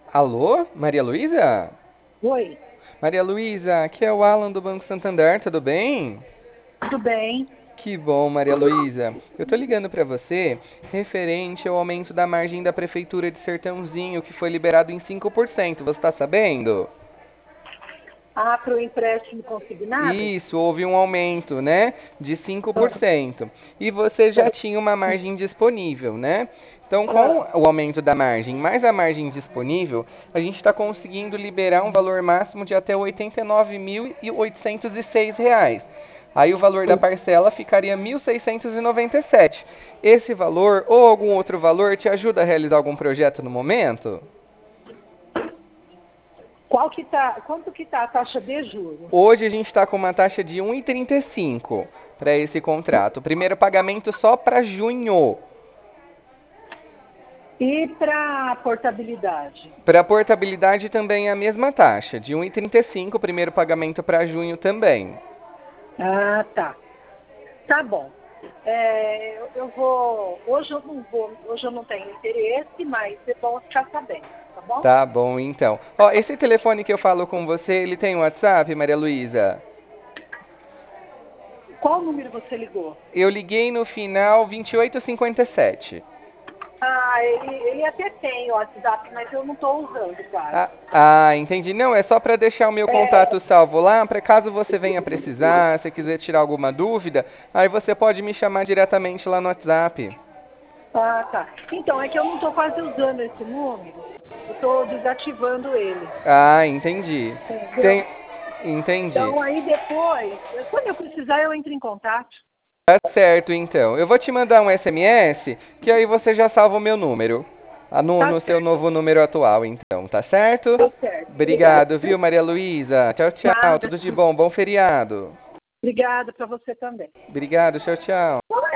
Alô, Maria Luísa? Oi, Maria Luísa, aqui é o Alan do Banco Santander, tudo bem? tudo bem? Que bom, Maria Luísa. Eu tô ligando pra você referente ao aumento da margem da Prefeitura de Sertãozinho, que foi liberado em 5%. Você tá sabendo? Ah, para o empréstimo consignado? Isso, houve um aumento, né, de Ah, 5%. E você já tinha uma margem disponível, né? Então, com ah. o aumento da margem mais a margem disponível, a gente está conseguindo liberar um valor máximo de até R$ 89.806. Aí o valor da parcela ficaria 1.697. Esse valor ou algum outro valor te ajuda a realizar algum projeto no momento? Quanto que tá a taxa de juros? Hoje a gente está com uma taxa de 1,35 para esse contrato. O primeiro pagamento só para junho. E para portabilidade? Para portabilidade também é a mesma taxa, de 1,35, o primeiro pagamento para junho também. Ah, tá. Tá bom. Hoje eu não tenho interesse, mas é bom ficar sabendo, tá bom? Tá bom, então. Ó, esse telefone que eu falo com você, ele tem WhatsApp, Maria Luísa? Qual número você ligou? Eu liguei no final 2857. Ah, ele até tem o WhatsApp, mas eu não estou usando quase. Entendi. Não, é só para deixar o meu É, contato salvo lá, para caso você venha precisar, se quiser tirar alguma dúvida, aí você pode me chamar diretamente lá no WhatsApp. ah, tá. Então, é que eu não estou quase usando esse número. Eu estou desativando ele. Entendi. Entendeu? Tem... Entendi. Então, aí depois, quando eu precisar, eu entro em contato. Tá certo, então. Eu vou te mandar um SMS, que aí você já salva o meu número. Tá No seu certo, novo número atual, então, tá certo? tá certo. Obrigada. Obrigado, viu, Maria Luísa? Tchau, tchau. Nada. Tudo de bom. Bom feriado. Obrigada para você também. Obrigado, tchau, tchau.